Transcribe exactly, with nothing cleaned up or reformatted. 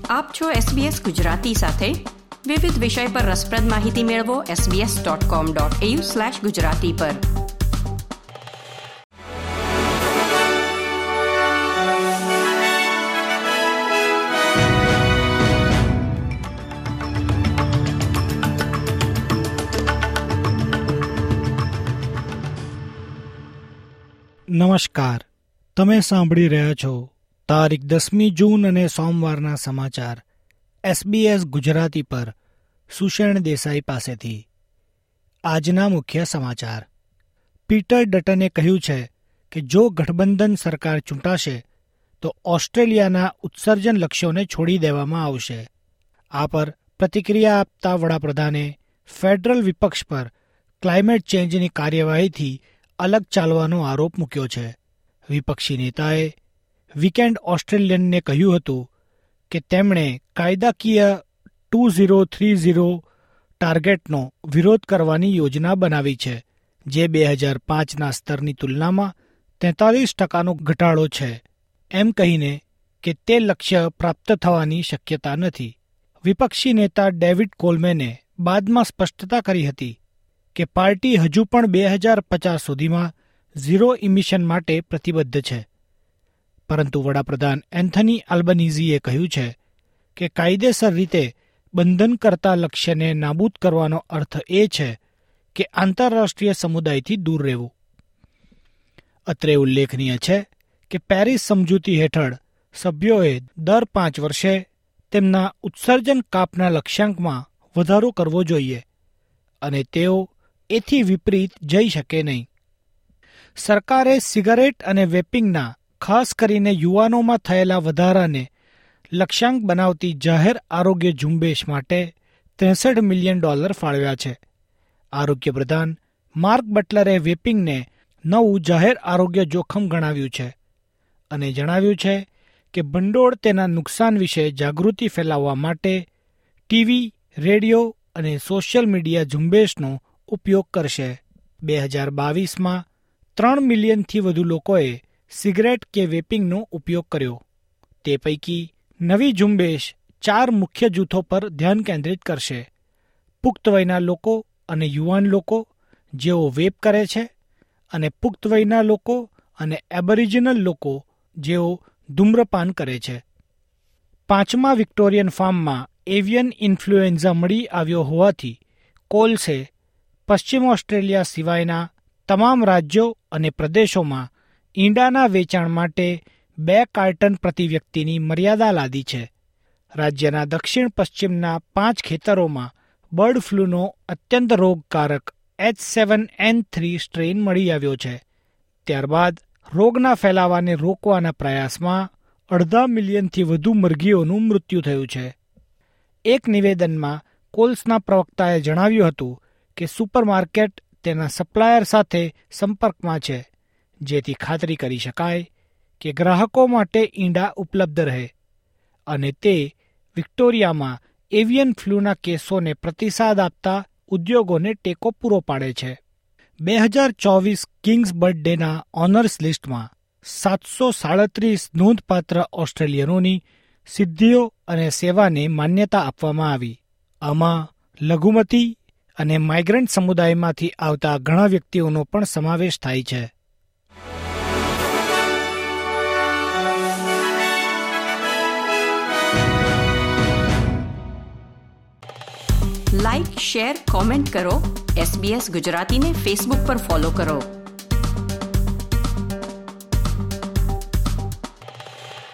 આપ છો એસબીએસ ગુજરાતી સાથે. વિવિધ વિષય પર રસપ્રદ માહિતી મેળવો SBS dot com dot AU slash Gujarati પર. નમસ્કાર, તમે સાંભળી રહ્યા છો તારીખ દસમી જૂન અને સોમવારના સમાચાર એસબીએસ ગુજરાતી પર સુષેણ દેસાઈ પાસેથી. આજના મુખ્ય સમાચાર. પીટર ડટને કહ્યું છે કે જો ગઠબંધન સરકાર ચૂંટાશે તો ઓસ્ટ્રેલિયાના ઉત્સર્જન લક્ષ્યોને છોડી દેવામાં આવશે. આ પર પ્રતિક્રિયા આપતા વડાપ્રધાને ફેડરલ વિપક્ષ પર ક્લાઇમેટ ચેન્જની કાર્યવાહીથી અલગ ચાલવાનો આરોપ મૂક્યો છે. વિપક્ષી નેતાએ વીકેન્ડ ઓસ્ટ્રેલિયનને કહ્યું હતું કે તેમણે કાયદાકીય ટુ ઝીરો થ્રી ઝીરો ટાર્ગેટનો વિરોધ કરવાની યોજના બનાવી છે, જે બે હજાર પાંચના સ્તરની તુલનામાં તેતાલીસ ટકાનો ઘટાડો છે, એમ કહીને કે તે લક્ષ્ય પ્રાપ્ત થવાની શક્યતા નથી. વિપક્ષી નેતા ડેવિડ કોલમેને બાદમાં સ્પષ્ટતા કરી હતી કે પાર્ટી હજુ પણ બે હજાર પચાસ સુધીમાં ઝીરો ઇમિશન માટે પ્રતિબદ્ધ છે. પરંતુ વડાપ્રધાન એન્થની આલ્બનીઝીએ કહ્યું છે કે કાયદેસર રીતે બંધનકર્તા લક્ષ્યને નાબૂદ કરવાનો અર્થ એ છે કે આંતરરાષ્ટ્રીય સમુદાયથી દૂર રહેવું. અત્રે ઉલ્લેખનીય છે કે પેરિસ સમજૂતી હેઠળ સભ્યોએ દર પાંચ વર્ષે તેમના ઉત્સર્જન કાપના લક્ષ્યાંકમાં વધારો કરવો જોઈએ અને તેઓ એથી વિપરીત જઈ શકે નહીં. સરકારે સિગારેટ અને વેપિંગના, ખાસ કરીને યુવાનોમાં થયેલા વધારાને લક્ષ્યાંક બનાવતી જાહેર આરોગ્ય ઝુંબેશ માટે ત્રેસઠ મિલિયન ડોલર ફાળવ્યા છે. આરોગ્ય પ્રધાન માર્ક બટલરે વેપિંગને નવું જાહેર આરોગ્ય જોખમ ગણાવ્યું છે અને જણાવ્યું છે કે ભંડોળ તેના નુકસાન વિશે જાગૃતિ ફેલાવવા માટે ટીવી, રેડિયો અને સોશિયલ મીડિયા ઝુંબેશનો ઉપયોગ કરશે. બે હજાર બાવીસમાં ત્રણ મિલિયનથી વધુ લોકોએ સિગરેટ કે વેપિંગનો ઉપયોગ કર્યો. તે પૈકી નવી ઝુંબેશ ચાર મુખ્ય જૂથો પર ધ્યાન કેન્દ્રિત કરશે: પુખ્ત વયના લોકો અને યુવાન લોકો જેઓ વેપ કરે છે, અને પુખ્ત વયના લોકો અને એબોરિજિનલ લોકો જેઓ ધૂમ્રપાન કરે છે. પાંચમા વિક્ટોરિયન ફાર્મમાં એવિયન ઇન્ફ્લુએન્ઝા મળી આવ્યો હોવાથી કોલ્સે પશ્ચિમ ઓસ્ટ્રેલિયા સિવાયના તમામ રાજ્યો અને પ્રદેશોમાં ઈંડાના વેચાણ માટે બે કાર્ટન પ્રતિ વ્યક્તિની મર્યાદા લાદી છે. રાજ્યના દક્ષિણ પશ્ચિમના પાંચ ખેતરોમાં બર્ડ ફ્લૂનો અત્યંત રોગકારક H seven N three strain મળી આવ્યો છે. ત્યારબાદ રોગના ફેલાવાને રોકવાના પ્રયાસમાં અડધા મિલિયનથી વધુ મરઘીઓનું મૃત્યુ થયું છે. એક નિવેદનમાં કોલ્સના પ્રવક્તાએ જણાવ્યું હતું કે સુપરમાર્કેટ તેના સપ્લાયર સાથે સંપર્કમાં છે, જેથી ખાતરી કરી શકાય કે ગ્રાહકો માટે ઈંડા ઉપલબ્ધ રહે, અને તે વિક્ટોરિયામાં એવિયન ફ્લૂના કેસોને પ્રતિસાદ આપતા ઉદ્યોગોને ટેકો પૂરો પાડે છે. બે હજાર ચોવીસ કિંગ્સ બર્થ ડેના ઓનર્સ લિસ્ટમાં સાતસો સાડત્રીસ નોંધપાત્ર ઓસ્ટ્રેલિયનોની સિદ્ધિઓ અને સેવાને માન્યતા આપવામાં આવી. આમાં લઘુમતી અને માઇગ્રન્ટ સમુદાયમાંથી આવતા ઘણા વ્યક્તિઓનો પણ સમાવેશ થાય છે. લાઇક, શેર, કોમેન્ટ કરો. એસબીએસ ગુજરાતીને ફેસબુક પર ફોલો કરો.